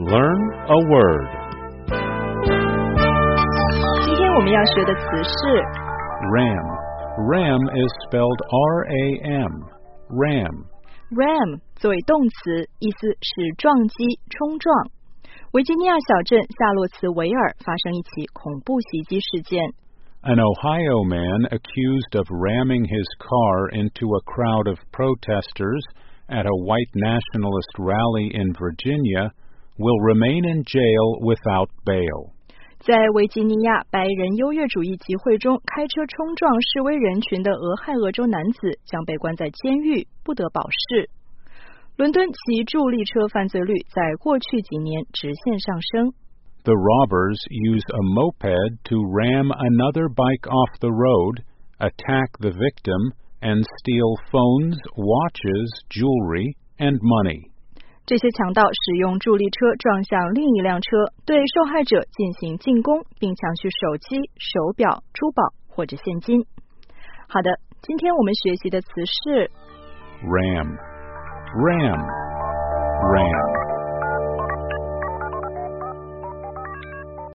Learn a word. 今天我们要学的词是 Ram. Ram is spelled R-A-M. Ram. ram 作为动词，意思是撞击、冲撞。维吉尼亚小镇夏洛茨维尔发生一起恐怖袭击事件。 An Ohio man accused of ramming his car into a crowd of protesters at a white nationalist rally in Virginia will remain in jail without bail. 在维吉尼亚白人优越主义集会中开车冲撞示威人群的俄亥俄州男子将被关在监狱，不得保释。伦敦骑助力车犯罪率在过去几年直线上升。 The robbers use a moped to ram another bike off the road, attack the victim, and steal phones, watches, jewelry, and money. 这些强盗使用助力车撞向另一辆车，对受害者进行进攻，并抢去手机、手表、珠宝或者现金。好的，今天我们学习的词是 Ram. Ram. Ram.